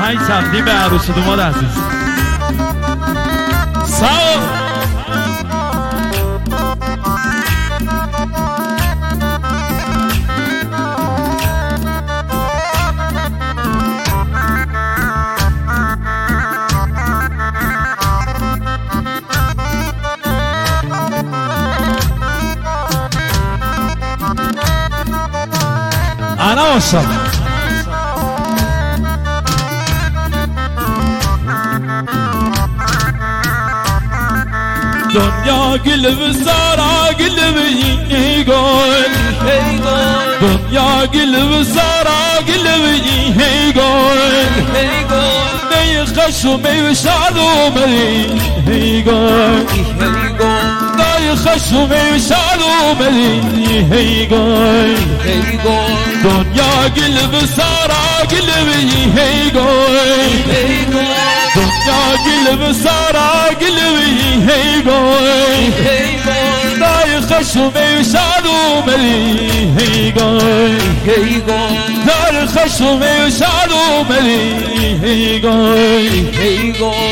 آهنگ تقدیم به عروس و داماد عزیز. سلام انا وصل دنیا قلب سارا قلبي يقول دنيا قلب سارا قلبي يقول ني خشمي وشعلو ملي يقول ني خشمي وشعلو ملي يقول دنيا قلب سارا قلبي يقول دنيا قلب سارا قلبي يقول داي خشمي وشعلو ملي يقول داي خشمي وشعلو ملي يقول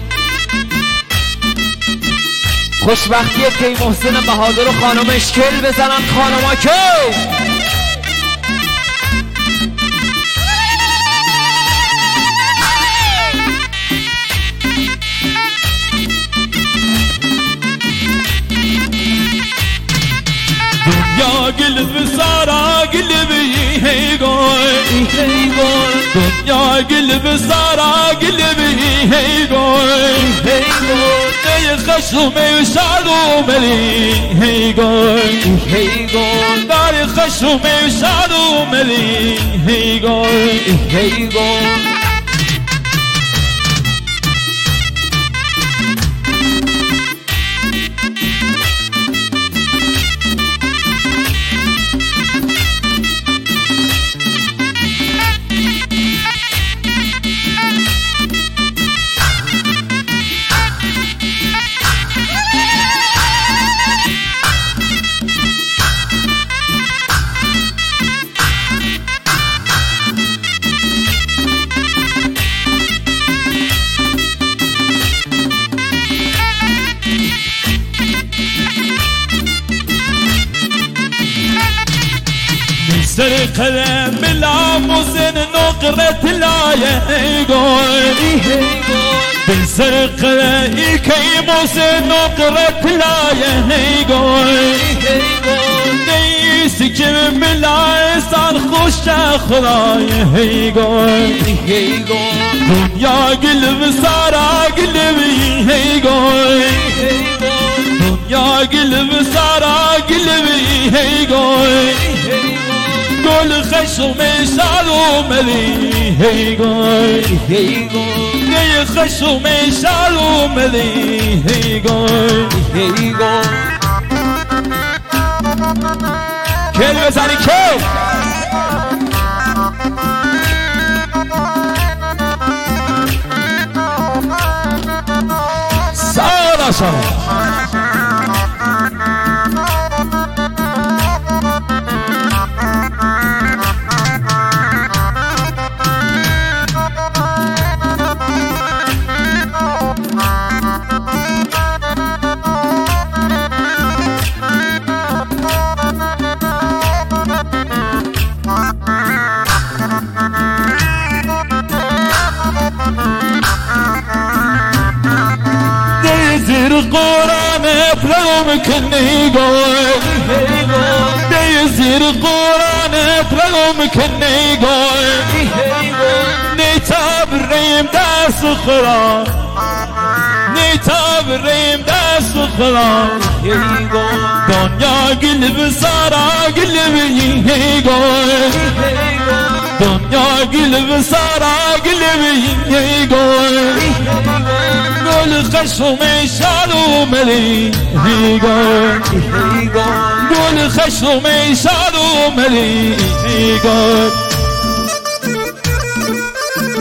خوشبختیه که محسن بهادر و خانمش کل بزنن خانما که دنیا قلب سارا قلبي يقول دنيا قلب سارا قلبي يقول داي خشمي وشعلو ملي يقول داي خشمي وشعلو ملي يقول سر قلم بلا موزن نقرة لا يقول بسر قلم كي موزن نقرة لا يقول نيسكم بلا إنسان خوش خدا يقول دنيا قلب سارا قلبي يقول دنيا قلب سارا قلبي يقول قول خشمي شعلو ملي يقول ني خشمي شعلو ملي يقول كل بزني كل سارا سارا زير القرآن افلام كني يقول زير القرآن افلام كني يقول نيتاب الريم داس القرآن نيتاب الريم داس القرآن دنيا قلب سارا قلبي يقول دنيا قلب سارا قلبي يقول قول خشمي شعلو ملي يقول قول خشمي شعلو ملي يقول